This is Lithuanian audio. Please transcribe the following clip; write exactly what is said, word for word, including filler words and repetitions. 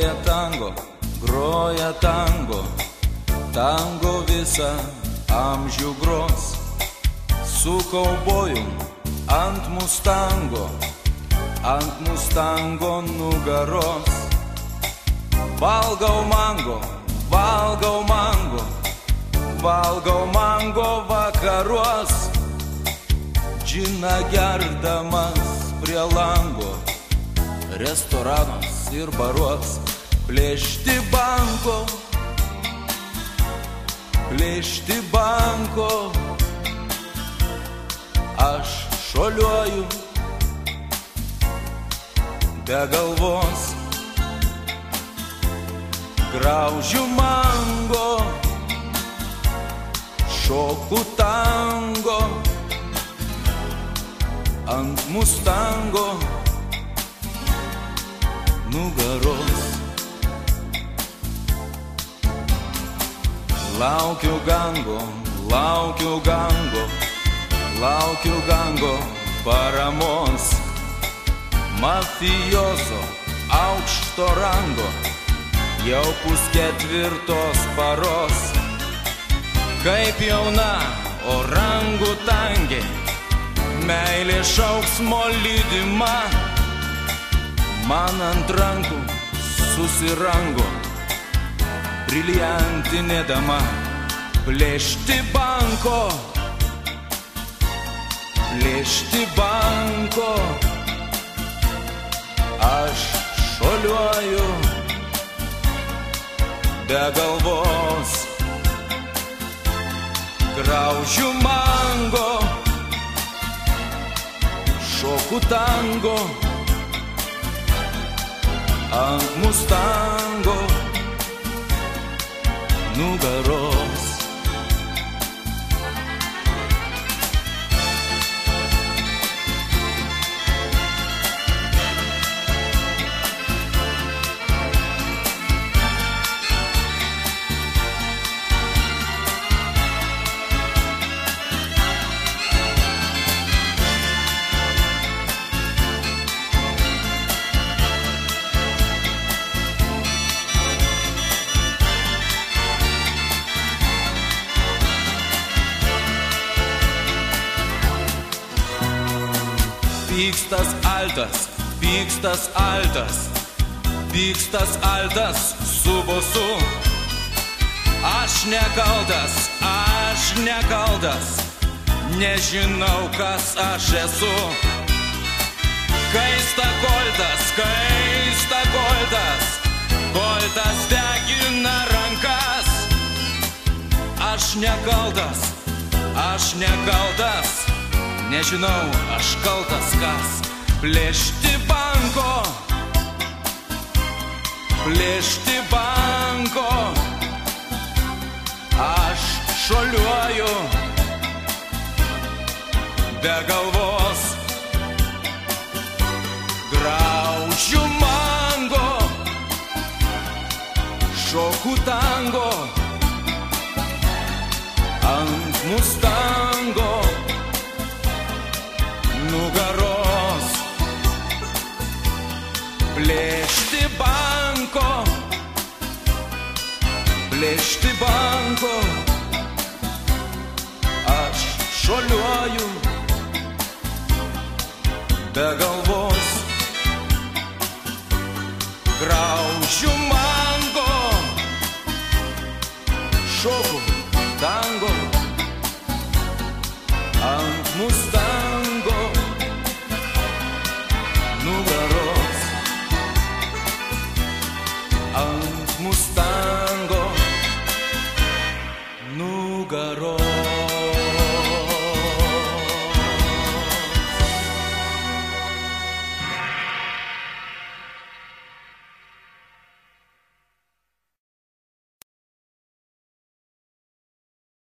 groja tango, groja tango, tango visą amžių gros. Su kaubojum ant mustango, ant mustango nugaros. Valgau mango, valgau mango, valgau mango vakaruos. Džiną gerdamas prie lango, restoranuos ir baruos. Plėšti banko, plėšti banko, aš šuoliuoju be galvos. Graužiu mango, šoku tango, ant mustango nugaros. Laukiu gango, laukiu gango, laukiu gango paramos. Mafiozo aukšto rango, jau pusketvirtos paros. Kaip jauna orangutangė, meilė šauksmo lydima, man ant rankų susirango briliantinė dama. Plėšti banko, plėšti banko, aš šuoliuoju be galvos. Graužiu mango, šoku tango, ant mustango nugaros. Pykstas altas, pykstas altas, pykstas altas su bosu. Aš nekaltas, aš nekaltas, nežinau, kas aš esu. Kaista koltas, kaista koltas, koltas degina rankas. Aš nekaltas, aš nekaltas, nežinau, aš kaltas kas. Plėšti banko, plėšti banko, aš šuoliuoju be galvos. Graužiu mango, šoku tango, ant mustango nugaros. Plėšti banko, plėšti banko, aš šuoliuoju be galvos. Graužiu mango, šoku